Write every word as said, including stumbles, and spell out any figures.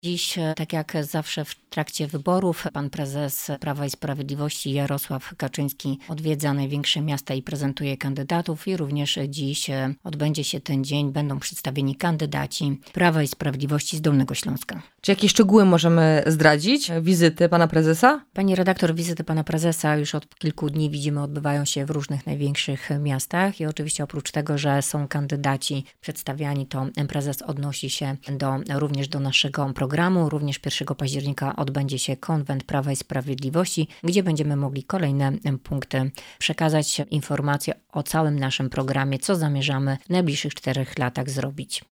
Dziś, tak jak zawsze w trakcie wyborów, pan prezes Prawa i Sprawiedliwości Jarosław Kaczyński odwiedza największe miasta i prezentuje kandydatów i również dziś odbędzie się ten dzień, będą przedstawieni kandydaci Prawa i Sprawiedliwości z Dolnego Śląska. Czy jakieś szczegóły możemy zdradzić wizyty pana prezesa? Pani redaktor, wizyty pana prezesa już od kilku dni widzimy odbywają się w różnych największych miastach i oczywiście oprócz tego, że są kandydaci przedstawiani, to prezes odnosi się do, również do naszego programu. Również pierwszego października odbędzie się konwent Prawa i Sprawiedliwości, gdzie będziemy mogli kolejne punkty przekazać, informacje o całym naszym programie, co zamierzamy w najbliższych czterech latach zrobić.